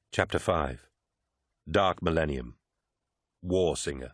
Chapter 5 Dark Millennium War Singer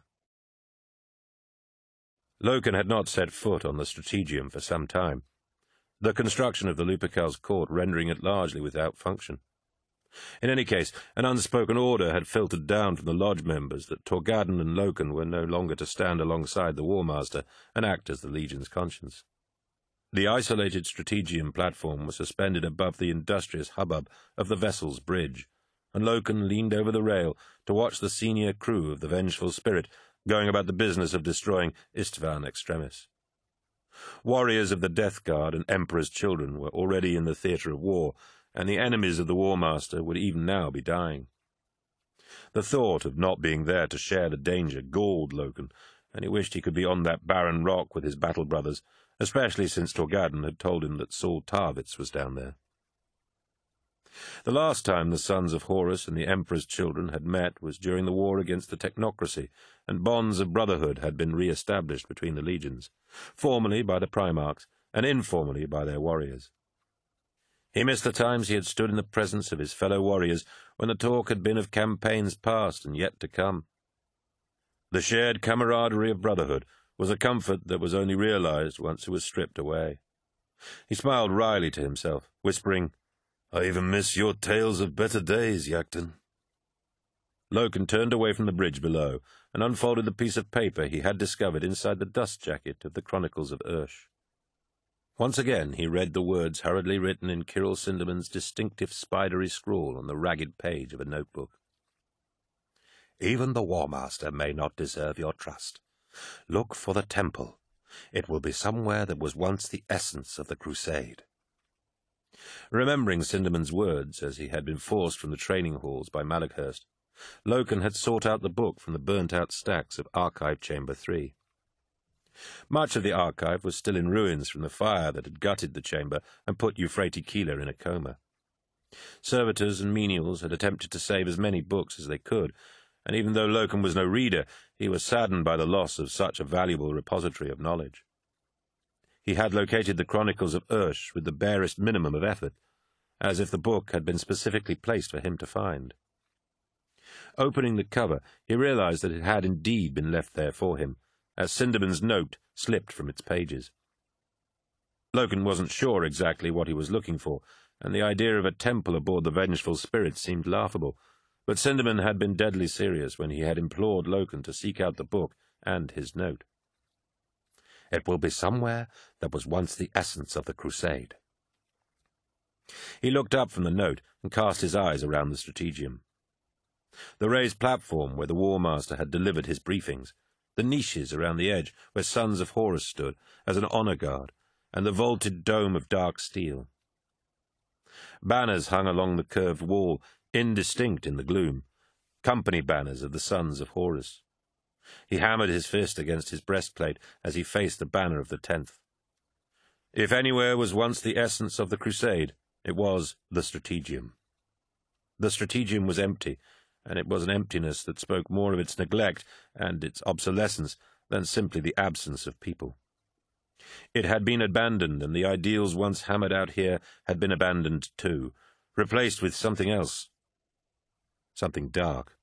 Loken had not set foot on the Strategium for some time, the construction of the Lupercal's court rendering it largely without function. In any case, an unspoken order had filtered down from the lodge members that Torgadden and Loken were no longer to stand alongside the War Master and act as the Legion's conscience. The isolated Strategium platform was suspended above the industrious hubbub of the vessel's bridge, and Loken leaned over the rail to watch the senior crew of the Vengeful Spirit going about the business of destroying Istvan Extremis. Warriors of the Death Guard and Emperor's Children were already in the theatre of war, and the enemies of the War Master would even now be dying. The thought of not being there to share the danger galled Loken, and he wished he could be on that barren rock with his battle brothers, especially since Torgadden had told him that Saul Tarvitz was down there. The last time the sons of Horus and the Emperor's Children had met was during the war against the Technocracy, and bonds of brotherhood had been re-established between the legions, formally by the Primarchs and informally by their warriors. He missed the times he had stood in the presence of his fellow warriors when the talk had been of campaigns past and yet to come. The shared camaraderie of brotherhood was a comfort that was only realized once it was stripped away. He smiled wryly to himself, whispering, "I even miss your tales of better days, Yakton." Loken turned away from the bridge below and unfolded the piece of paper he had discovered inside the dust jacket of the Chronicles of Ursh. Once again he read the words hurriedly written in Kyril Sindermann's distinctive spidery scrawl on the ragged page of a notebook. "Even the War Master may not deserve your trust. Look for the temple. It will be somewhere that was once the essence of the Crusade." Remembering Sindermann's words as he had been forced from the training halls by Malachhurst, Loken had sought out the book from the burnt-out stacks of Archive Chamber 3. Much of the archive was still in ruins from the fire that had gutted the chamber and put Euphrates Keeler in a coma. Servitors and menials had attempted to save as many books as they could, and even though Loken was no reader, he was saddened by the loss of such a valuable repository of knowledge. He had located the Chronicles of Ursh with the barest minimum of effort, as if the book had been specifically placed for him to find. Opening the cover, he realized that it had indeed been left there for him, as Sindermann's note slipped from its pages. Loken wasn't sure exactly what he was looking for, and the idea of a temple aboard the Vengeful Spirit seemed laughable, but Sindermann had been deadly serious when he had implored Loken to seek out the book and his note. "It will be somewhere that was once the essence of the Crusade." He looked up from the note and cast his eyes around the Strategium. The raised platform where the War Master had delivered his briefings, the niches around the edge where Sons of Horus stood as an honor guard, and the vaulted dome of dark steel. Banners hung along the curved wall, indistinct in the gloom, company banners of the Sons of Horus. He hammered his fist against his breastplate as he faced the banner of the 10th. If anywhere was once the essence of the Crusade, it was the Strategium. The Strategium was empty, and it was an emptiness that spoke more of its neglect and its obsolescence than simply the absence of people. It had been abandoned, and the ideals once hammered out here had been abandoned too, replaced with something else, something dark.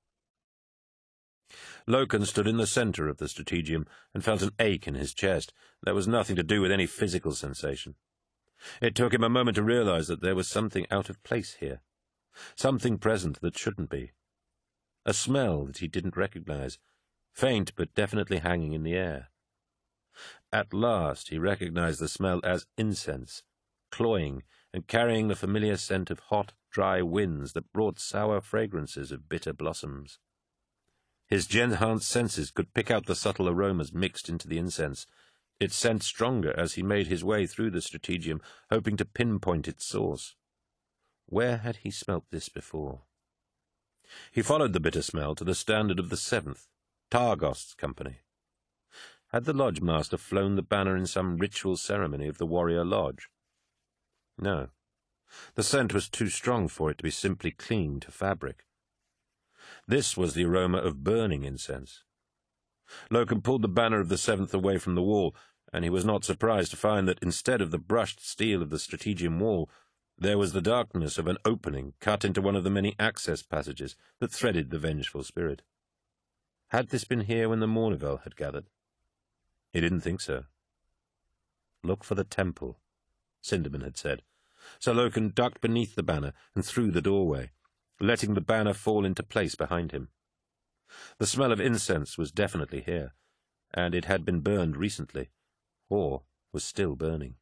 Loken stood in the center of the Strategium and felt an ache in his chest that was nothing to do with any physical sensation. It took him a moment to realize that there was something out of place here, something present that shouldn't be. A smell that he didn't recognize, faint but definitely hanging in the air. At last he recognized the smell as incense, cloying and carrying the familiar scent of hot, dry winds that brought sour fragrances of bitter blossoms. His enhanced senses could pick out the subtle aromas mixed into the incense, its scent stronger as he made his way through the Strategium, hoping to pinpoint its source. Where had he smelt this before? He followed the bitter smell to the standard of the 7th, Targost's company. Had the Lodge Master flown the banner in some ritual ceremony of the Warrior Lodge? No. The scent was too strong for it to be simply clinging to fabric. This was the aroma of burning incense. Loken pulled the banner of the 7th away from the wall, and he was not surprised to find that instead of the brushed steel of the Strategium wall, There was the darkness of an opening cut into one of the many access passages that threaded the vengeful spirit. Had this been here when the Mournival had gathered? He didn't think so. "Look for the temple," Sinderman had said. So Loken ducked beneath the banner and through the doorway, letting the banner fall into place behind him. The smell of incense was definitely here, and it had been burned recently, or was still burning.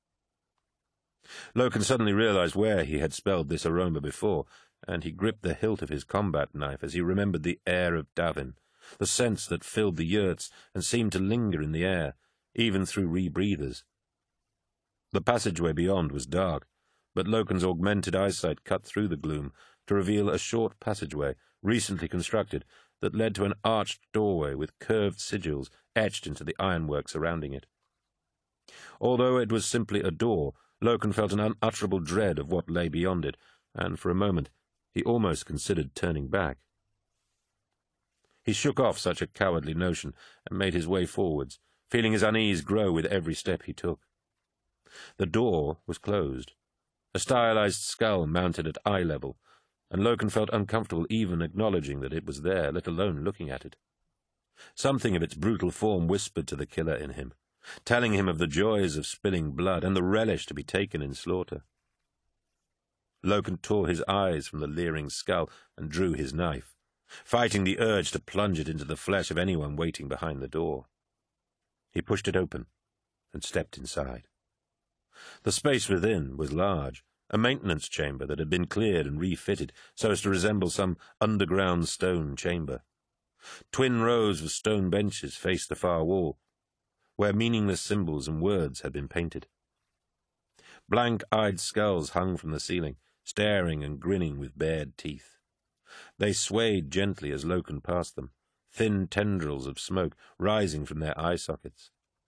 Loken suddenly realized where he had smelled this aroma before, and he gripped the hilt of his combat knife as he remembered the air of Davin, the scents that filled the yurts and seemed to linger in the air, even through rebreathers. The passageway beyond was dark, but Loken's augmented eyesight cut through the gloom to reveal a short passageway, recently constructed, that led to an arched doorway with curved sigils etched into the ironwork surrounding it. Although it was simply a door, Loken felt an unutterable dread of what lay beyond it, and for a moment he almost considered turning back. He shook off such a cowardly notion and made his way forwards, feeling his unease grow with every step he took. The door was closed. A stylized skull mounted at eye level, and Loken felt uncomfortable even acknowledging that it was there, let alone looking at it. Something of its brutal form whispered to the killer in him, telling him of the joys of spilling blood and the relish to be taken in slaughter. Loken tore his eyes from the leering skull and drew his knife, fighting the urge to plunge it into the flesh of anyone waiting behind the door. He pushed it open and stepped inside. The space within was large, a maintenance chamber that had been cleared and refitted so as to resemble some underground stone chamber. Twin rows of stone benches faced the far wall, where meaningless symbols and words had been painted. Blank-eyed skulls hung from the ceiling, staring and grinning with bared teeth. They swayed gently as Loken passed them, thin tendrils of smoke rising from their eye sockets.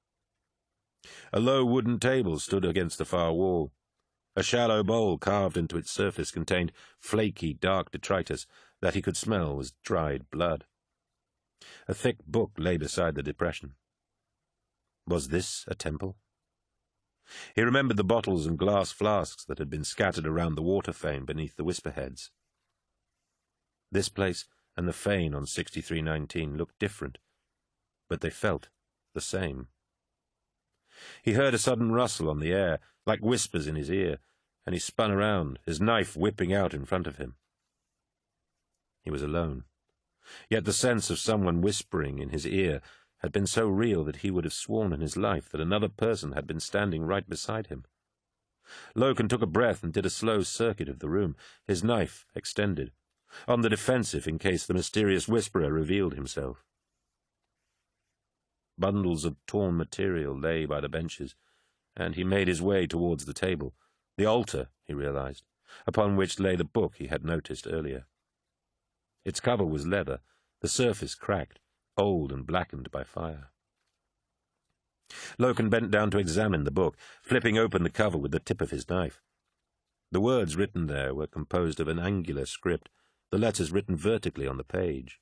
A low wooden table stood against the far wall. A shallow bowl carved into its surface contained flaky, dark detritus that he could smell was dried blood. A thick book lay beside the depression. Was this a temple? He remembered the bottles and glass flasks that had been scattered around the water fane beneath the Whisperheads. This place and the fane on 6319 looked different, but they felt the same. He heard a sudden rustle on the air, like whispers in his ear, and he spun around, his knife whipping out in front of him. He was alone, yet the sense of someone whispering in his ear had been so real that he would have sworn in his life that another person had been standing right beside him. Loken took a breath and did a slow circuit of the room, his knife extended, on the defensive in case the mysterious whisperer revealed himself. Bundles of torn material lay by the benches, and he made his way towards the table, the altar, he realized, upon which lay the book he had noticed earlier. Its cover was leather, the surface cracked, old and blackened by fire. Loken bent down to examine the book, flipping open the cover with the tip of his knife. The words written there were composed of an angular script, the letters written vertically on the page.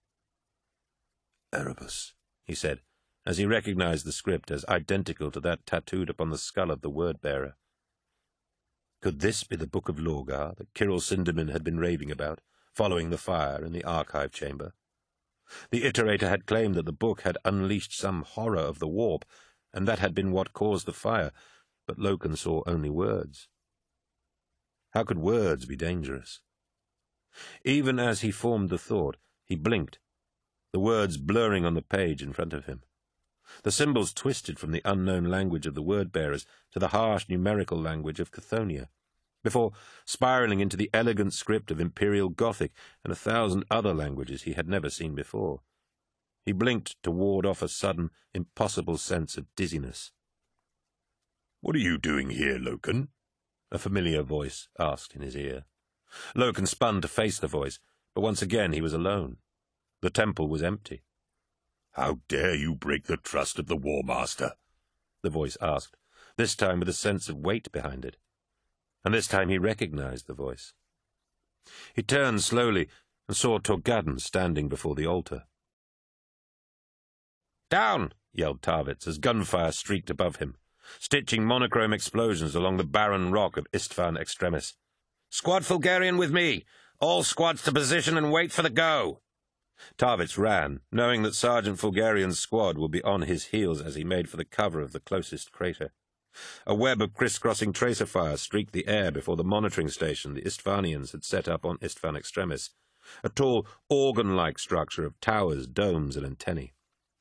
"Erebus," he said, as he recognized the script as identical to that tattooed upon the skull of the word-bearer. Could this be the Book of Lorgar that Kyril Sinderman had been raving about, following the fire in the archive chamber? The Iterator had claimed that the book had unleashed some horror of the warp, and that had been what caused the fire, but Loken saw only words. How could words be dangerous? Even as he formed the thought, he blinked, the words blurring on the page in front of him. The symbols twisted from the unknown language of the word-bearers to the harsh numerical language of Chthonian, before spiraling into the elegant script of Imperial Gothic and 1,000 other languages he had never seen before. He blinked to ward off a sudden, impossible sense of dizziness. "What are you doing here, Loken?" a familiar voice asked in his ear. Loken spun to face the voice, but once again he was alone. The temple was empty. "How dare you break the trust of the War Master?" the voice asked, this time with a sense of weight behind it. And this time he recognized the voice. He turned slowly and saw Torgadden standing before the altar. "Down!" yelled Tarvitz as gunfire streaked above him. stitching monochrome explosions along the barren rock of Istvan Extremis. "Squad Fulgarian with me! All squads to position and wait for the go!" Tarvitz ran, knowing that Sergeant Fulgarian's squad would be on his heels as he made for the cover of the closest crater. A web of criss-crossing tracer fire streaked the air before the monitoring station the Istvanians had set up on Istvan Extremis, a tall, organ-like structure of towers, domes, and antennae.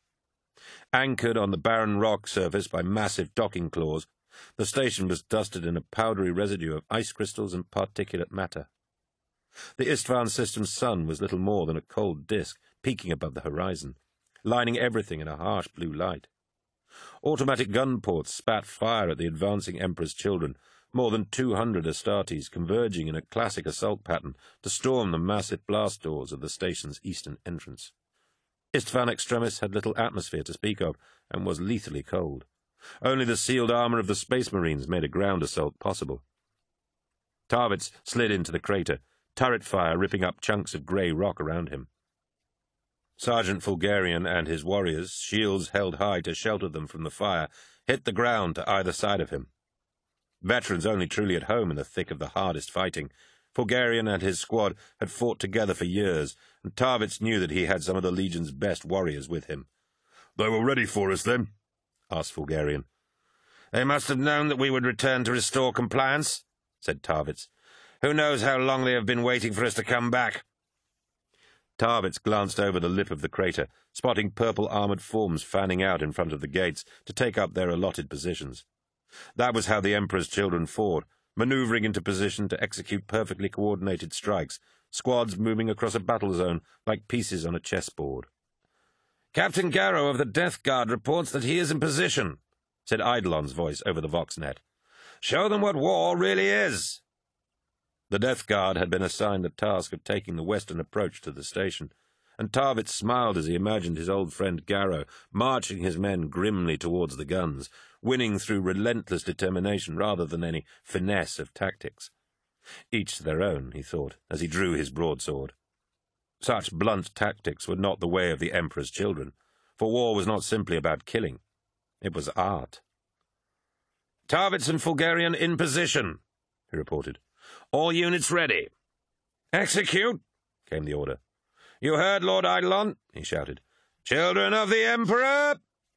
Anchored on the barren rock surface by massive docking claws, the station was dusted in a powdery residue of ice crystals and particulate matter. The Istvan system's sun was little more than a cold disk, peaking above the horizon, lining everything in a harsh blue light. Automatic gun ports spat fire at the advancing Emperor's children, more than 200 Astartes converging in a classic assault pattern to storm the massive blast doors of the station's eastern entrance. Istvan Extremis had little atmosphere to speak of, and was lethally cold. Only the sealed armor of the Space Marines made a ground assault possible. Tarvitz slid into the crater, turret fire ripping up chunks of grey rock around him. Sergeant Fulgarian and his warriors, shields held high to shelter them from the fire, hit the ground to either side of him. Veterans only truly at home in the thick of the hardest fighting, Fulgarian and his squad had fought together for years, and Tarvitz knew that he had some of the Legion's best warriors with him. "They were ready for us, then?" asked Fulgarian. "They must have known that we would return to restore compliance," said Tarvitz. "Who knows how long they have been waiting for us to come back?" Tarvitz glanced over the lip of the crater, spotting purple armoured forms fanning out in front of the gates to take up their allotted positions. That was how the Emperor's children fought, manoeuvring into position to execute perfectly coordinated strikes, squads moving across a battle zone like pieces on a chessboard. "Captain Garrow of the Death Guard reports that he is in position," said Eidolon's voice over the Voxnet. "Show them what war really is." The Death Guard had been assigned the task of taking the western approach to the station, and Tarvitz smiled as he imagined his old friend Garrow marching his men grimly towards the guns, winning through relentless determination rather than any finesse of tactics. Each to their own, he thought, as he drew his broadsword. Such blunt tactics were not the way of the Emperor's children, for war was not simply about killing. It was art. "Tarvitz and Fulgarian in position," he reported. "All units ready." "Execute," came the order. "You heard, Lord Eidolon," he shouted. "Children of the Emperor!"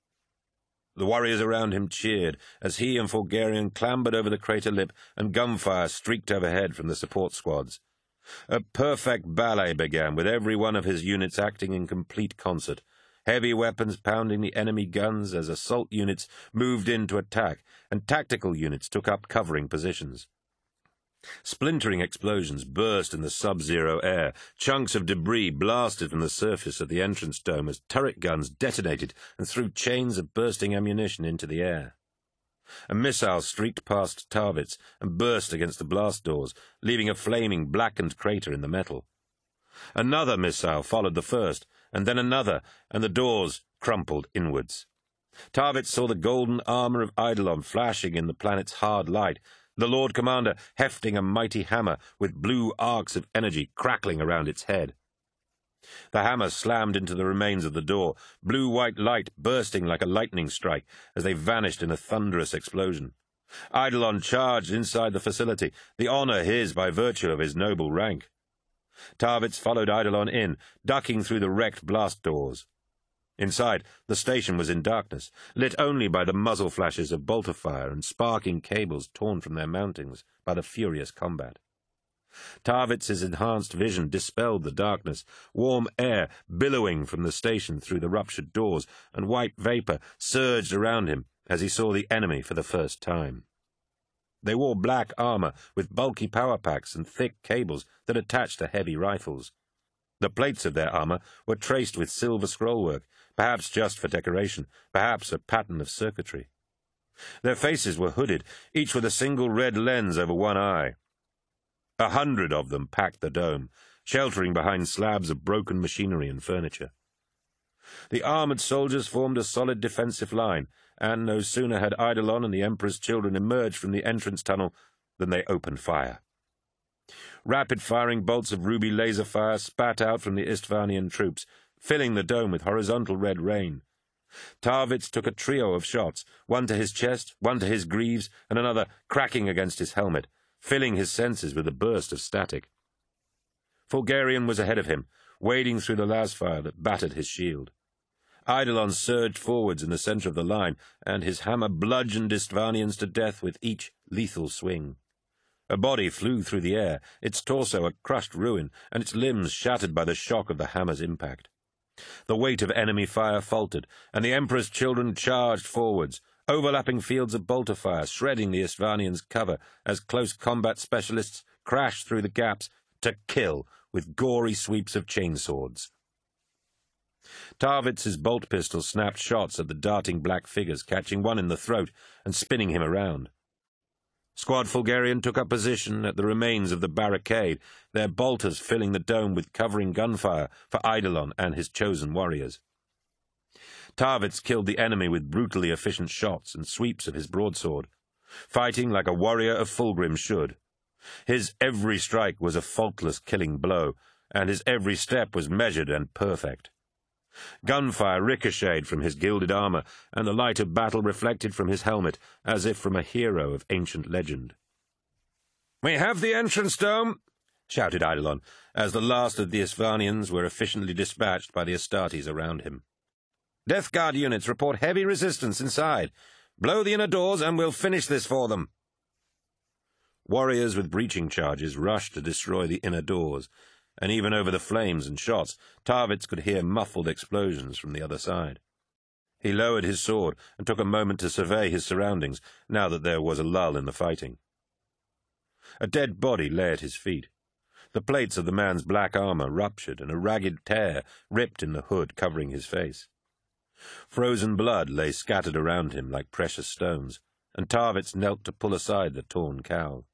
The warriors around him cheered as he and Fulgarian clambered over the crater lip and gunfire streaked overhead from the support squads. A perfect ballet began, with every one of his units acting in complete concert, heavy weapons pounding the enemy guns as assault units moved in to attack, and tactical units took up covering positions. Splintering explosions burst in the sub-zero air. Chunks of debris blasted from the surface of the entrance dome as turret guns detonated and threw chains of bursting ammunition into the air. A missile streaked past Tarvitz and burst against the blast doors, leaving a flaming, blackened crater in the metal. Another missile followed the first, and then another, and the doors crumpled inwards. Tarvitz saw the golden armor of Eidolon flashing in the planet's hard light, the Lord Commander hefting a mighty hammer with blue arcs of energy crackling around its head. The hammer slammed into the remains of the door, blue-white light bursting like a lightning strike as they vanished in a thunderous explosion. Eidolon charged inside the facility, the honor his by virtue of his noble rank. Tarvitz followed Eidolon in, ducking through the wrecked blast doors. Inside, the station was in darkness, lit only by the muzzle flashes of bolter fire and sparking cables torn from their mountings by the furious combat. Tarvitz's enhanced vision dispelled the darkness, warm air billowing from the station through the ruptured doors, and white vapor surged around him as he saw the enemy for the first time. They wore black armor with bulky power packs and thick cables that attached to heavy rifles. The plates of their armor were traced with silver scrollwork, perhaps just for decoration, perhaps a pattern of circuitry. Their faces were hooded, each with a single red lens over one eye. 100 of them packed the dome, sheltering behind slabs of broken machinery and furniture. The armoured soldiers formed a solid defensive line, and no sooner had Eidolon and the Emperor's children emerged from the entrance tunnel than they opened fire. Rapid-firing bolts of ruby laser fire spat out from the Istvanian troops, filling the dome with horizontal red rain. Tarvitz took a trio of shots, one to his chest, one to his greaves, and another cracking against his helmet, filling his senses with a burst of static. Fulgarian was ahead of him, wading through the lasfire that battered his shield. Eidolon surged forwards in the centre of the line, and his hammer bludgeoned Istvanians to death with each lethal swing. A body flew through the air, its torso a crushed ruin, and its limbs shattered by the shock of the hammer's impact. The weight of enemy fire faltered, and the Emperor's children charged forwards, overlapping fields of bolter fire, shredding the Istvanians' cover as close combat specialists crashed through the gaps to kill with gory sweeps of chainswords. Tarvitz's bolt pistol snapped shots at the darting black figures, catching one in the throat and spinning him around. Squad Fulgarian took up position at the remains of the barricade, their bolters filling the dome with covering gunfire for Eidolon and his chosen warriors. Tarvitz killed the enemy with brutally efficient shots and sweeps of his broadsword, fighting like a warrior of Fulgrim should. His every strike was a faultless killing blow, and his every step was measured and perfect. Gunfire ricocheted from his gilded armor, and the light of battle reflected from his helmet, as if from a hero of ancient legend. "We have the entrance dome!" shouted Eidolon, as the last of the Istvanians were efficiently dispatched by the Astartes around him. "Death Guard units report heavy resistance inside. Blow the inner doors, and we'll finish this for them." Warriors with breaching charges rushed to destroy the inner doors, and even over the flames and shots, Tarvitz could hear muffled explosions from the other side. He lowered his sword and took a moment to survey his surroundings, now that there was a lull in the fighting. A dead body lay at his feet. The plates of the man's black armor ruptured, and a ragged tear ripped in the hood covering his face. Frozen blood lay scattered around him like precious stones, and Tarvitz knelt to pull aside the torn cowl.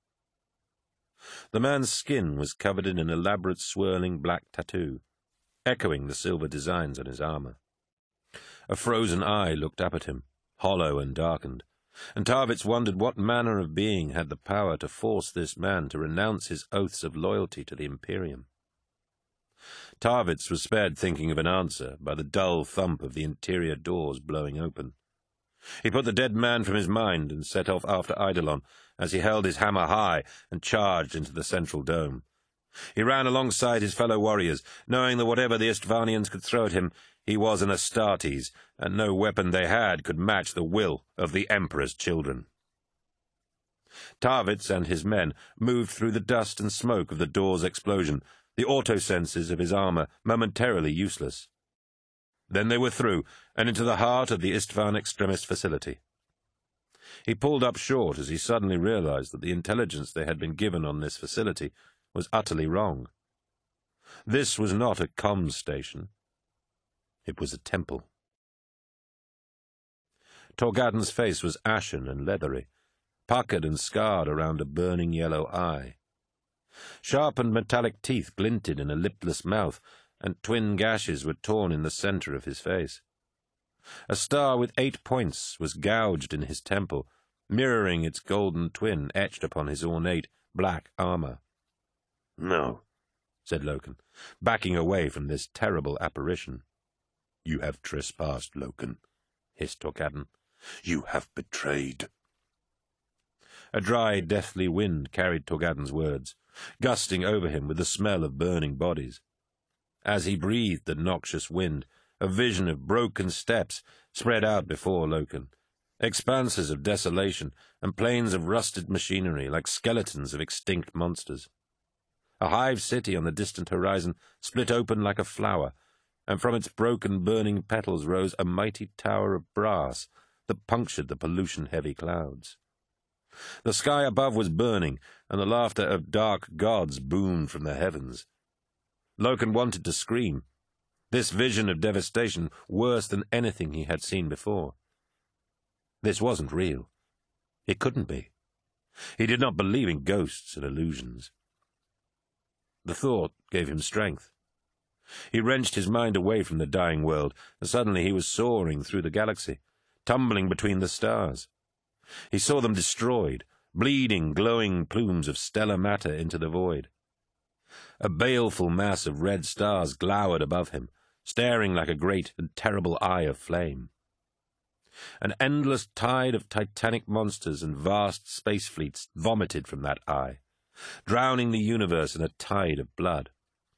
The man's skin was covered in an elaborate swirling black tattoo, echoing the silver designs on his armor. A frozen eye looked up at him, hollow and darkened, and Tarvitz wondered what manner of being had the power to force this man to renounce his oaths of loyalty to the Imperium. Tarvitz was spared thinking of an answer by the dull thump of the interior doors blowing open. He put the dead man from his mind and set off after Eidolon as he held his hammer high and charged into the central dome. He ran alongside his fellow warriors, knowing that whatever the Istvanians could throw at him, he was an Astartes, and no weapon they had could match the will of the Emperor's children. Tarvitz and his men moved through the dust and smoke of the door's explosion, the auto-senses of his armor momentarily useless. Then they were through, and into the heart of the Istvan Extremist facility. He pulled up short as he suddenly realized that the intelligence they had been given on this facility was utterly wrong. This was not a comms station. It was a temple. Torgadon's face was ashen and leathery, puckered and scarred around a burning yellow eye. Sharpened metallic teeth glinted in a lipless mouth, and twin gashes were torn in the center of his face. A star with 8 points was gouged in his temple, mirroring its golden twin etched upon his ornate black armor. "No," said Loken, backing away from this terrible apparition. "You have trespassed, Loken," hissed Torgadon. "You have betrayed." A dry, deathly wind carried Torgadon's words, gusting over him with the smell of burning bodies. As he breathed the noxious wind, a vision of broken steppes spread out before Loken, expanses of desolation and plains of rusted machinery like skeletons of extinct monsters. A hive city on the distant horizon split open like a flower, and from its broken, burning petals rose a mighty tower of brass that punctured the pollution-heavy clouds. The sky above was burning, and the laughter of dark gods boomed from the heavens. Loken wanted to scream. This vision of devastation worse than anything he had seen before. This wasn't real. It couldn't be. He did not believe in ghosts and illusions. The thought gave him strength. He wrenched his mind away from the dying world, and suddenly he was soaring through the galaxy, tumbling between the stars. He saw them destroyed, bleeding, glowing plumes of stellar matter into the void. A baleful mass of red stars glowered above him, staring like a great and terrible eye of flame. An endless tide of titanic monsters and vast space fleets vomited from that eye, drowning the universe in a tide of blood.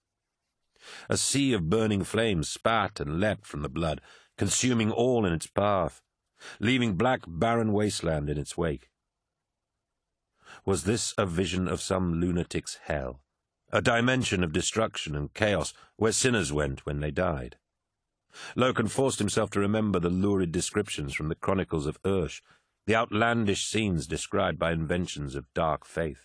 A sea of burning flames spat and leapt from the blood, consuming all in its path, leaving black, barren wasteland in its wake. Was this a vision of some lunatic's hell, a dimension of destruction and chaos where sinners went when they died? Loken forced himself to remember the lurid descriptions from the chronicles of Ursh, the outlandish scenes described by inventions of dark faith.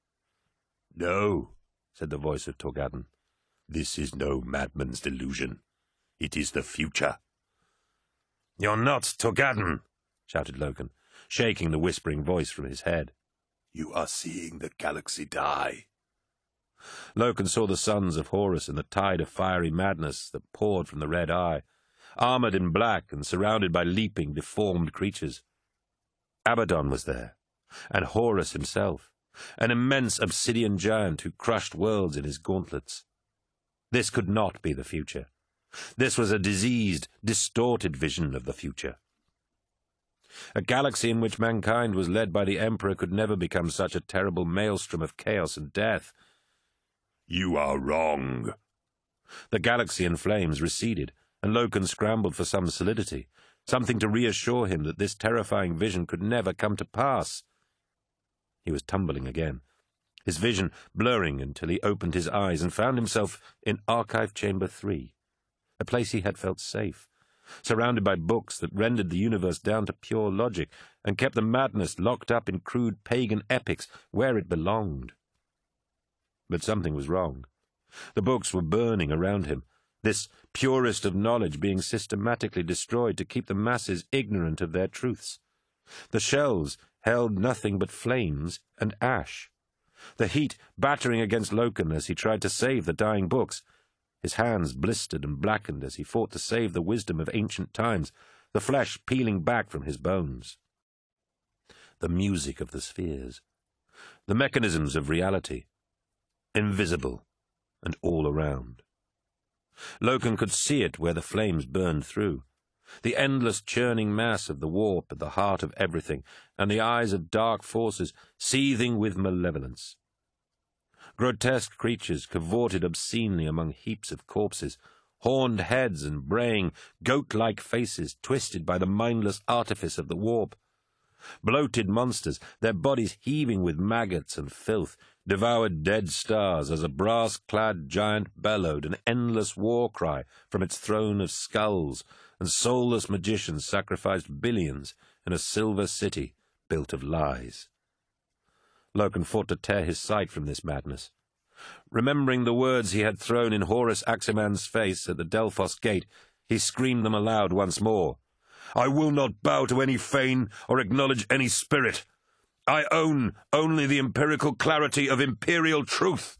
"No," said the voice of Torgadden. "This is no madman's delusion. It is the future." "You're not Torgadden!" shouted Loken, shaking the whispering voice from his head. "You are seeing the galaxy die." Loken saw the sons of Horus in the tide of fiery madness that poured from the red eye, armored in black and surrounded by leaping, deformed creatures. Abaddon was there, and Horus himself, an immense obsidian giant who crushed worlds in his gauntlets. This could not be the future. This was a diseased, distorted vision of the future. A galaxy in which mankind was led by the Emperor could never become such a terrible maelstrom of chaos and death. "You are wrong." The galaxy in flames receded, and Loken scrambled for some solidity, something to reassure him that this terrifying vision could never come to pass. He was tumbling again, his vision blurring until he opened his eyes and found himself in Archive Chamber 3, a place he had felt safe, surrounded by books that rendered the universe down to pure logic and kept the madness locked up in crude pagan epics where it belonged. But something was wrong. The books were burning around him, this purest of knowledge being systematically destroyed to keep the masses ignorant of their truths. The shelves held nothing but flames and ash, the heat battering against Loken as he tried to save the dying books. His hands blistered and blackened as he fought to save the wisdom of ancient times, the flesh peeling back from his bones. The music of the spheres, the mechanisms of reality, invisible and all around. Loken could see it where the flames burned through, the endless churning mass of the warp at the heart of everything, and the eyes of dark forces seething with malevolence. Grotesque creatures cavorted obscenely among heaps of corpses, horned heads and braying, goat-like faces twisted by the mindless artifice of the warp. Bloated monsters, their bodies heaving with maggots and filth, devoured dead stars as a brass-clad giant bellowed an endless war cry from its throne of skulls, and soulless magicians sacrificed billions in a silver city built of lies. Loken fought to tear his sight from this madness. Remembering the words he had thrown in Horus Aximan's face at the Delphos gate, he screamed them aloud once more. "I will not bow to any fane or acknowledge any spirit. I own only the empirical clarity of imperial truth."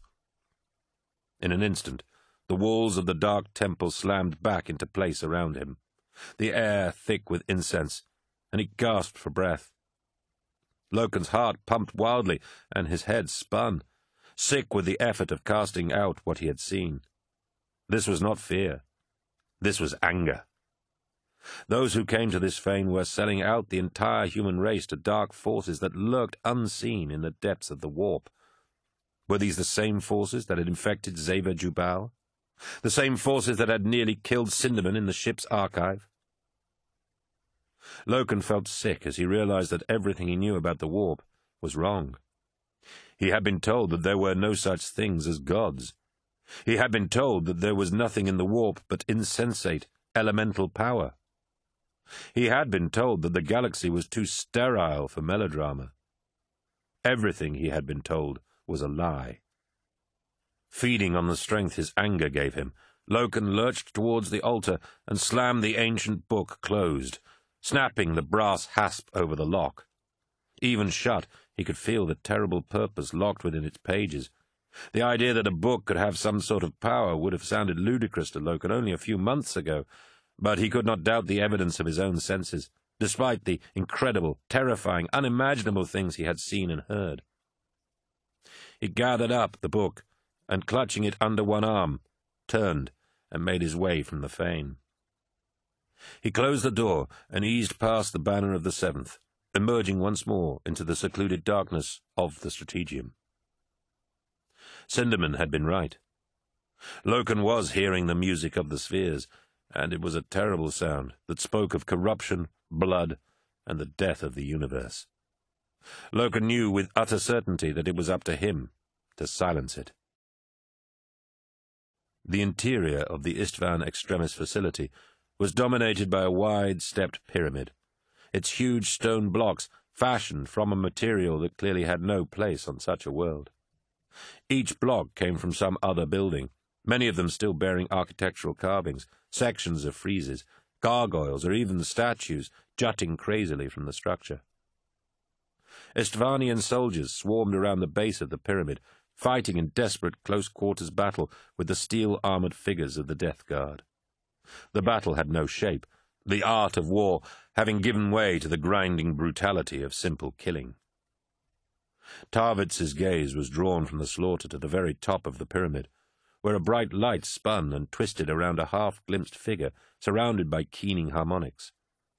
In an instant, the walls of the dark temple slammed back into place around him, the air thick with incense, and he gasped for breath. Loken's heart pumped wildly, and his head spun, sick with the effort of casting out what he had seen. This was not fear. This was anger. Those who came to this fane were selling out the entire human race to dark forces that lurked unseen in the depths of the warp. Were these the same forces that had infected Zeva Jubal? The same forces that had nearly killed Sindaman in the ship's archive? Loken felt sick as he realized that everything he knew about the warp was wrong. He had been told that there were no such things as gods. He had been told that there was nothing in the warp but insensate, elemental power. He had been told that the galaxy was too sterile for melodrama. Everything he had been told was a lie. Feeding on the strength his anger gave him, Loken lurched towards the altar and slammed the ancient book closed, snapping the brass hasp over the lock. Even shut, he could feel the terrible purpose locked within its pages. The idea that a book could have some sort of power would have sounded ludicrous to Loken only a few months ago, but he could not doubt the evidence of his own senses, despite the incredible, terrifying, unimaginable things he had seen and heard. He gathered up the book, and clutching it under one arm, turned and made his way from the fane. He closed the door and eased past the banner of the Seventh, emerging once more into the secluded darkness of the Strategium. Sinderman had been right. Loken was hearing the music of the spheres, and it was a terrible sound that spoke of corruption, blood, and the death of the universe. Loken knew with utter certainty that it was up to him to silence it. The interior of the Istvan Extremis facility was dominated by a wide, stepped pyramid, its huge stone blocks fashioned from a material that clearly had no place on such a world. Each block came from some other building, many of them still bearing architectural carvings, sections of friezes, gargoyles, or even statues jutting crazily from the structure. Istvanian soldiers swarmed around the base of the pyramid, fighting in desperate close-quarters battle with the steel-armored figures of the Death Guard. The battle had no shape, the art of war having given way to the grinding brutality of simple killing. Tarvitz's gaze was drawn from the slaughter to the very top of the pyramid, where a bright light spun and twisted around a half-glimpsed figure surrounded by keening harmonics.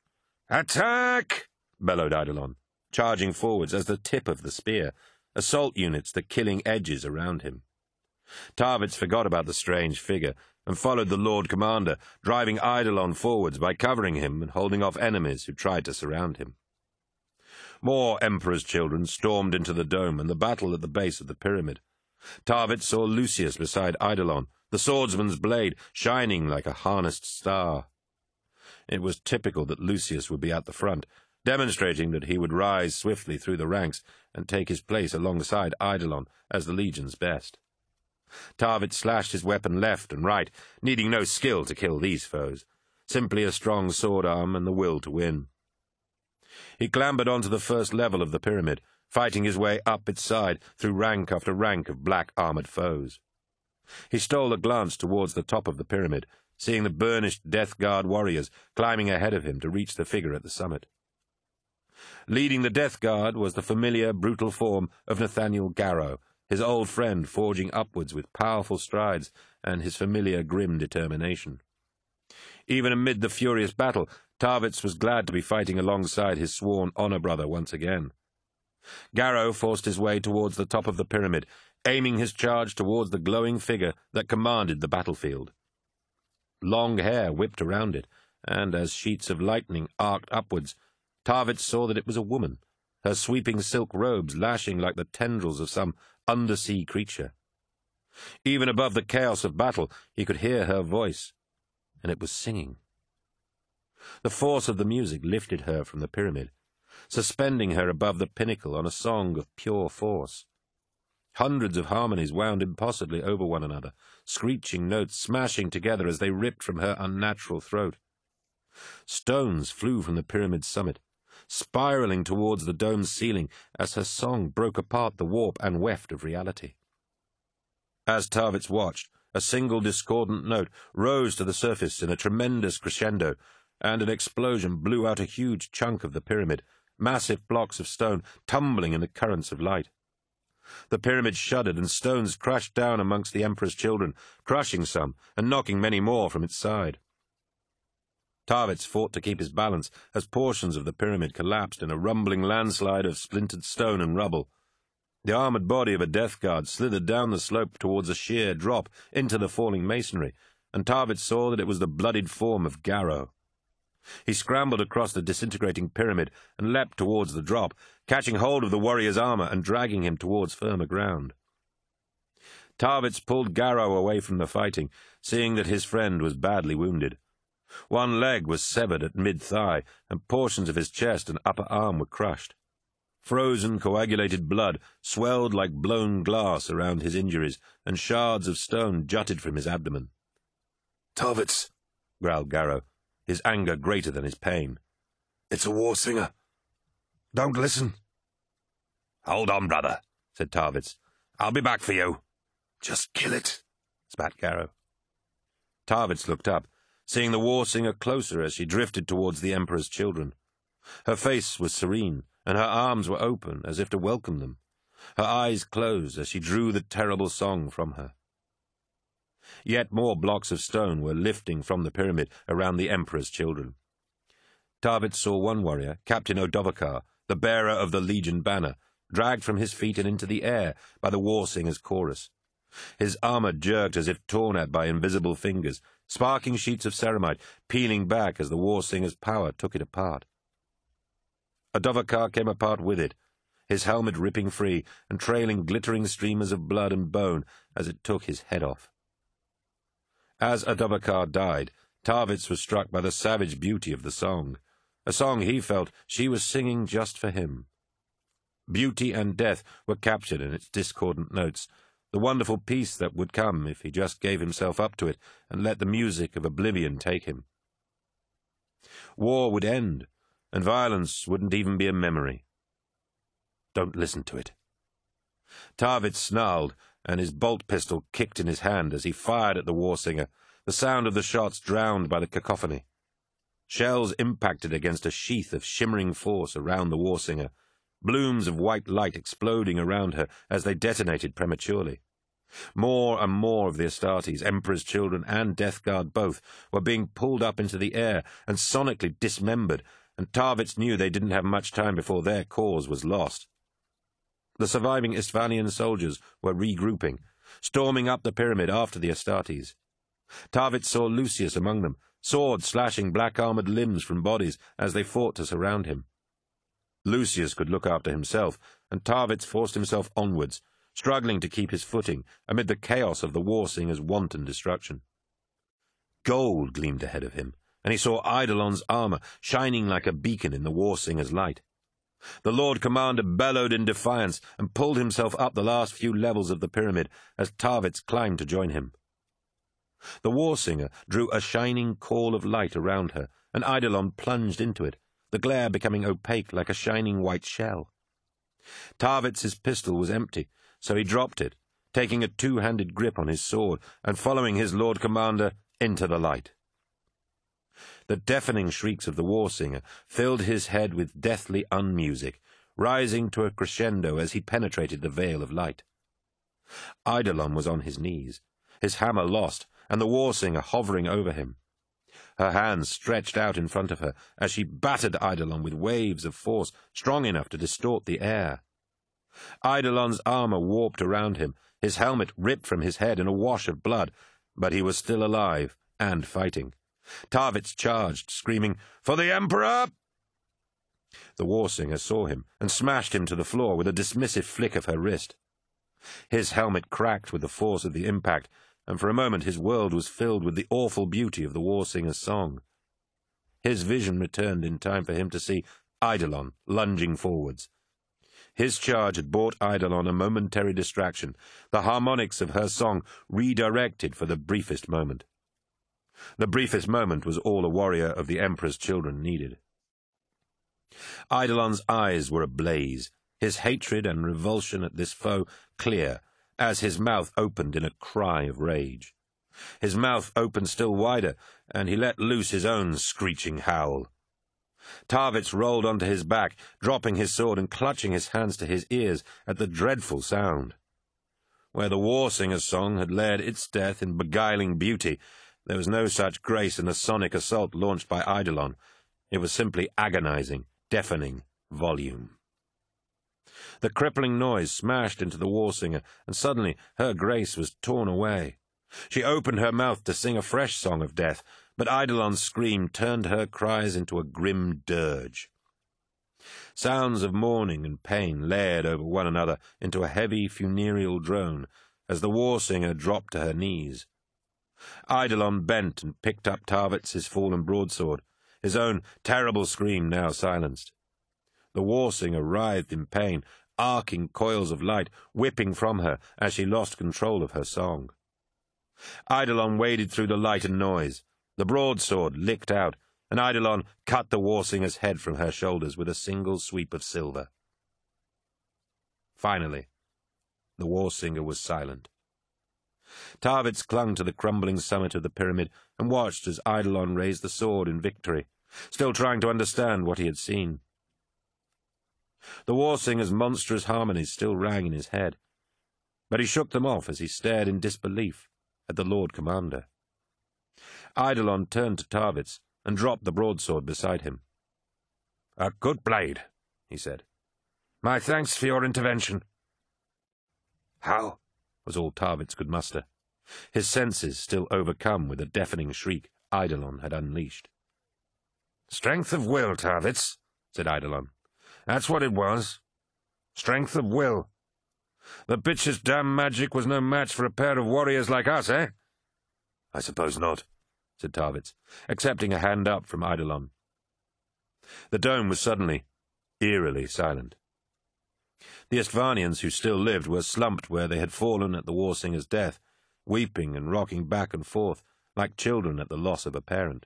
"Attack!" bellowed Eidolon, charging forwards as the tip of the spear, assault units the killing edges around him. Tarvitz forgot about the strange figure and followed the Lord Commander, driving Eidolon forwards by covering him and holding off enemies who tried to surround him. More Emperor's children stormed into the dome and the battle at the base of the pyramid. Tarvitz saw Lucius beside Eidolon, the swordsman's blade shining like a harnessed star. It was typical that Lucius would be at the front, demonstrating that he would rise swiftly through the ranks and take his place alongside Eidolon as the Legion's best. Tarvitz slashed his weapon left and right, needing no skill to kill these foes, simply a strong sword arm and the will to win. He clambered onto the first level of the pyramid, fighting his way up its side through rank after rank of black-armored foes. He stole a glance towards the top of the pyramid, seeing the burnished Death Guard warriors climbing ahead of him to reach the figure at the summit. Leading the Death Guard was the familiar, brutal form of Nathaniel Garrow, his old friend forging upwards with powerful strides and his familiar grim determination. Even amid the furious battle, Tarvitz was glad to be fighting alongside his sworn honor brother once again. Garrow forced his way towards the top of the pyramid, aiming his charge towards the glowing figure that commanded the battlefield. Long hair whipped around it, and as sheets of lightning arced upwards, Tarvitz saw that it was a woman, her sweeping silk robes lashing like the tendrils of some undersea creature. Even above the chaos of battle, he could hear her voice, and it was singing. The force of the music lifted her from the pyramid, suspending her above the pinnacle on a song of pure force. Hundreds of harmonies wound impossibly over one another, screeching notes smashing together as they ripped from her unnatural throat. Stones flew from the pyramid's summit, spiraling towards the dome's ceiling as her song broke apart the warp and weft of reality. As Tarvitz watched, a single discordant note rose to the surface in a tremendous crescendo, and an explosion blew out a huge chunk of the pyramid, massive blocks of stone tumbling in the currents of light. The pyramid shuddered, and stones crashed down amongst the Emperor's children, crushing some and knocking many more from its side. Tarvitz fought to keep his balance as portions of the pyramid collapsed in a rumbling landslide of splintered stone and rubble. The armored body of a Death Guard slithered down the slope towards a sheer drop into the falling masonry, and Tarvitz saw that it was the bloodied form of Garrow. He scrambled across the disintegrating pyramid and leapt towards the drop, catching hold of the warrior's armor and dragging him towards firmer ground. Tarvitz pulled Garrow away from the fighting, seeing that his friend was badly wounded. One leg was severed at mid-thigh, and portions of his chest and upper arm were crushed. Frozen, coagulated blood swelled like blown glass around his injuries, and shards of stone jutted from his abdomen. "Tarvitz," growled Garrow, his anger greater than his pain. "It's a war singer. Don't listen." "Hold on, brother," said Tarvitz. "I'll be back for you." "Just kill it," spat Garrow. Tarvitz looked up, seeing the war singer closer as she drifted towards the Emperor's children. Her face was serene, and her arms were open as if to welcome them. Her eyes closed as she drew the terrible song from her. Yet more blocks of stone were lifting from the pyramid around the Emperor's children. Tarvitz saw one warrior, Captain Odovakar, the bearer of the Legion banner, dragged from his feet and into the air by the war singers' chorus. His armor jerked as if torn at by invisible fingers, sparking sheets of ceramite peeling back as the war singers' power took it apart. Odovakar came apart with it, his helmet ripping free and trailing glittering streamers of blood and bone as it took his head off. As Odovakar died, Tarvitz was struck by the savage beauty of the song, a song he felt she was singing just for him. Beauty and death were captured in its discordant notes, the wonderful peace that would come if he just gave himself up to it and let the music of oblivion take him. War would end, and violence wouldn't even be a memory. Don't listen to it. Tarvitz snarled, and his bolt pistol kicked in his hand as he fired at the war singer, the sound of the shots drowned by the cacophony. Shells impacted against a sheath of shimmering force around the war singer, blooms of white light exploding around her as they detonated prematurely. More and more of the Astartes, Emperor's children and Death Guard both, were being pulled up into the air and sonically dismembered, and Tarvitz knew they didn't have much time before their cause was lost. The surviving Istvanian soldiers were regrouping, storming up the pyramid after the Astartes. Tarvitz saw Lucius among them, swords slashing black-armoured limbs from bodies as they fought to surround him. Lucius could look after himself, and Tarvitz forced himself onwards, struggling to keep his footing amid the chaos of the war-singer's wanton destruction. Gold gleamed ahead of him, and he saw Eidolon's armour shining like a beacon in the war-singer's light. The Lord Commander bellowed in defiance and pulled himself up the last few levels of the pyramid as Tarvitz climbed to join him. The war-singer drew a shining call of light around her, and Eidolon plunged into it, the glare becoming opaque like a shining white shell. Tarvitz's pistol was empty, so he dropped it, taking a two-handed grip on his sword and following his Lord Commander into the light. The deafening shrieks of the war-singer filled his head with deathly unmusic, rising to a crescendo as he penetrated the veil of light. Eidolon was on his knees, his hammer lost, and the war-singer hovering over him. Her hands stretched out in front of her as she battered Eidolon with waves of force strong enough to distort the air. Eidolon's armor warped around him, his helmet ripped from his head in a wash of blood, but he was still alive and fighting. Tarvitz charged, screaming, "For the Emperor!" The war-singer saw him and smashed him to the floor with a dismissive flick of her wrist. His helmet cracked with the force of the impact, and for a moment his world was filled with the awful beauty of the war-singer's song. His vision returned in time for him to see Eidolon lunging forwards. His charge had brought Eidolon a momentary distraction, the harmonics of her song redirected for the briefest moment. The briefest moment was all a warrior of the Emperor's children needed. Eidolon's eyes were ablaze, his hatred and revulsion at this foe clear, as his mouth opened in a cry of rage. His mouth opened still wider, and he let loose his own screeching howl. Tarvitz rolled onto his back, dropping his sword and clutching his hands to his ears at the dreadful sound. Where the war-singer's song had led its death in beguiling beauty, there was no such grace in the sonic assault launched by Eidolon. It was simply agonizing, deafening volume. The crippling noise smashed into the war-singer, and suddenly her grace was torn away. She opened her mouth to sing a fresh song of death, but Eidolon's scream turned her cries into a grim dirge. Sounds of mourning and pain layered over one another into a heavy funereal drone as the war-singer dropped to her knees. Eidolon bent and picked up Tarvitz's fallen broadsword, his own terrible scream now silenced. The war-singer writhed in pain, arcing coils of light whipping from her as she lost control of her song. Eidolon waded through the light and noise. The broadsword licked out, and Eidolon cut the war-singer's head from her shoulders with a single sweep of silver. Finally, the war-singer was silent. Tarvitz clung to the crumbling summit of the pyramid and watched as Eidolon raised the sword in victory, still trying to understand what he had seen. The war-singer's monstrous harmonies still rang in his head, but he shook them off as he stared in disbelief. at the Lord Commander. Eidolon turned to Tarvitz and dropped the broadsword beside him. "A good blade," he said. "My thanks for your intervention." "How?" was all Tarvitz could muster, his senses still overcome with the deafening shriek Eidolon had unleashed. "Strength of will, Tarvitz," said Eidolon. "That's what it was. Strength of will. The bitch's damn magic was no match for a pair of warriors like us, eh?" "I suppose not," said Tarvitz, accepting a hand up from Eidolon. The dome was suddenly, eerily silent. The Istvanians who still lived were slumped where they had fallen at the war-singer's death, weeping and rocking back and forth like children at the loss of a parent.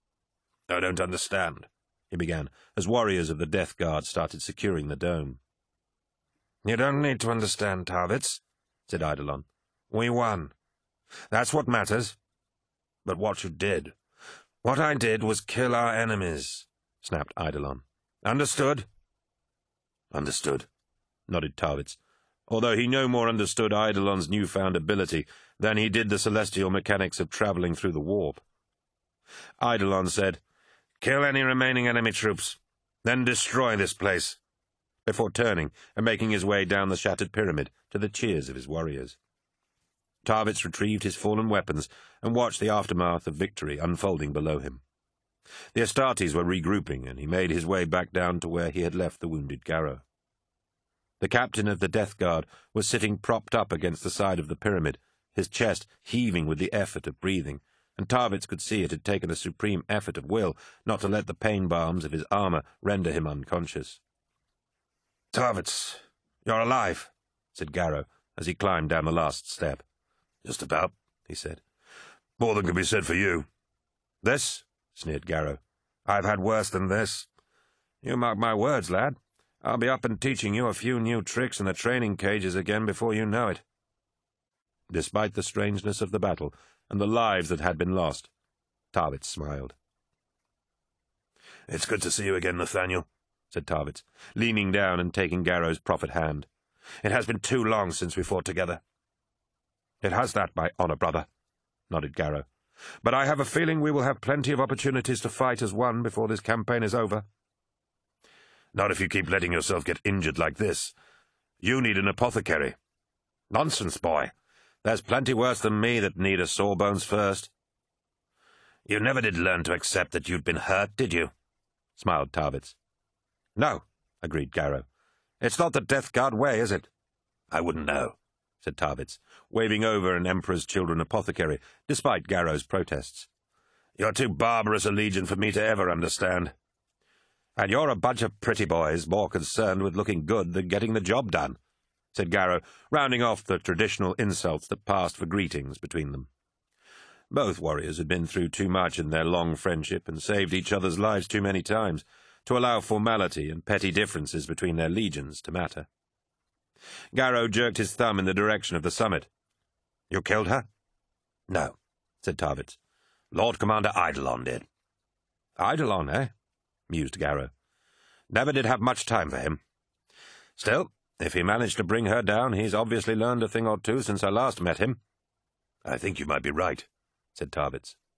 "I don't understand," he began, as warriors of the Death Guard started securing the dome. "You don't need to understand, Tarvitz," said Eidolon. "We won. That's what matters. But what you did. What I did was kill our enemies," snapped Eidolon. "Understood?" "Understood," nodded Tarvitz, although he no more understood Eidolon's newfound ability than he did the celestial mechanics of travelling through the warp. Eidolon said, "Kill any remaining enemy troops, then destroy this place," before turning and making his way down the shattered pyramid to the cheers of his warriors. Tarvitz retrieved his fallen weapons and watched the aftermath of victory unfolding below him. The Astartes were regrouping, and he made his way back down to where he had left the wounded Garrow. The captain of the Death Guard was sitting propped up against the side of the pyramid, his chest heaving with the effort of breathing, and Tarvitz could see it had taken a supreme effort of will not to let the pain balms of his armour render him unconscious. "Tarvitz, you're alive," said Garrow as he climbed down the last step. "Just about," he said. "More than can be said for you." "This?" sneered Garrow. "I've had worse than this. You mark my words, lad. I'll be up and teaching you a few new tricks in the training cages again before you know it." Despite the strangeness of the battle and the lives that had been lost, Tarvitz smiled. "It's good to see you again, Nathaniel," said Tarvitz, leaning down and taking Garrow's proffered hand. "It has been too long since we fought together." "It has that, my honour, brother," nodded Garrow. "But I have a feeling we will have plenty of opportunities to fight as one before this campaign is over." "Not if you keep letting yourself get injured like this. You need an apothecary." "Nonsense, boy. There's plenty worse than me that need a sore bones first." "You never did learn to accept that you'd been hurt, did you?" smiled Tarvitz. "No," agreed Garrow. "It's not the Death Guard way, is it?" "I wouldn't know," said Tarvitz, waving over an Emperor's Children apothecary, despite Garrow's protests. "You're too barbarous a legion for me to ever understand." "And you're a bunch of pretty boys more concerned with looking good than getting the job done," said Garrow, rounding off the traditional insults that passed for greetings between them. Both warriors had been through too much in their long friendship and saved each other's lives too many times to allow formality and petty differences between their legions to matter. Garrow jerked his thumb in the direction of the summit. "You killed her?" "No," said Tarvitz. "Lord Commander Eidolon did." "Eidolon, eh?" mused Garrow. "Never did have much time for him. Still, if he managed to bring her down, he's obviously learned a thing or two since I last met him." "I think you might be right," said Tarvitz.